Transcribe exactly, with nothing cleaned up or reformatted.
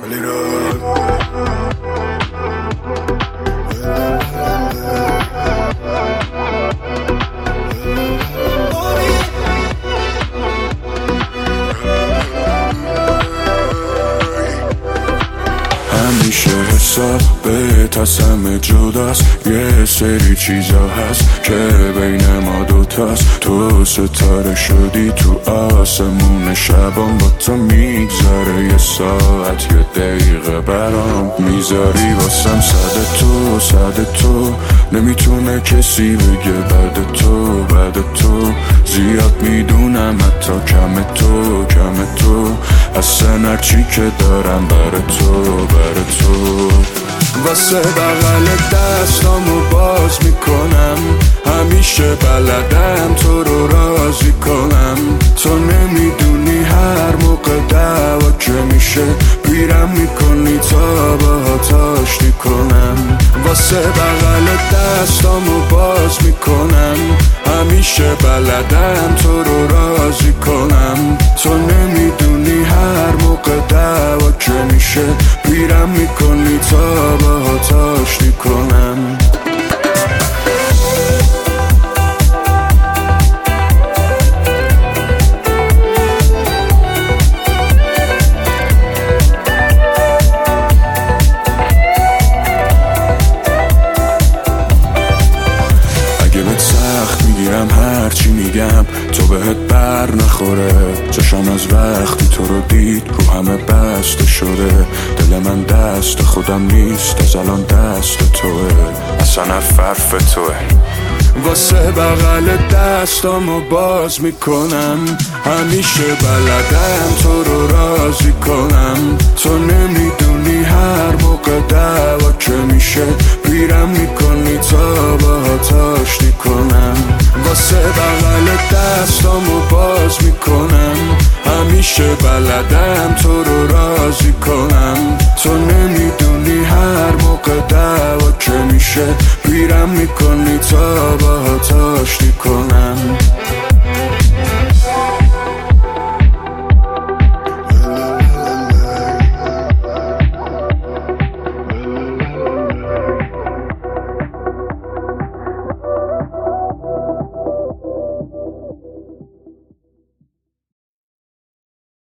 علی را همیشه حساب بهت از همه جداست، یه سری چیزا هست که بین ما دوتاست. تو ستاره شدی تو آسمون شبام، با تو میگذره یه ساعت یه دقیقه برام میذاری واسم صد تو صد تو. نمیتونه کسی بگه بعد تو بعد تو، زیاد میدونم حتی کم تو کم تو. اصلا هرچی که دارم بر تو بر تو. واسه بغل دستامو باز میکنم، همیشه بلدم تو رو راضی کنم. تو نمیدونی هر موقع دعوا که میشه پیرم میکنی تا باهات آشتی کنم. واسه بغل دستامو باز میکنم، همیشه بلدم تو رو راضی کنم. تو نمیدونی هر موقع دعوا که میشه پیرم میکنی تا باهات آشتی کنم. میگیرم هرچی میگم تو بهت بر نخوره. چشم از وقتی تو رو دید رو همه بسته شده. دل من دست خودم نیست از الان دست توه، اصلا حرف توه. واسه بغل دستامو باز میکنم، همیشه بلدم تو رو راضی کنم. تو نمیدونی هر موقع دعوا که میشه پیرم میکنی تا باهات آشتی کنم. واسه بغل دستامو باز میکنم، همیشه بلدم تو رو راضی کنم. تو نمیدونی هر موقع دعوا که میشه پیرم میکنی تا باهات آشتی کنم.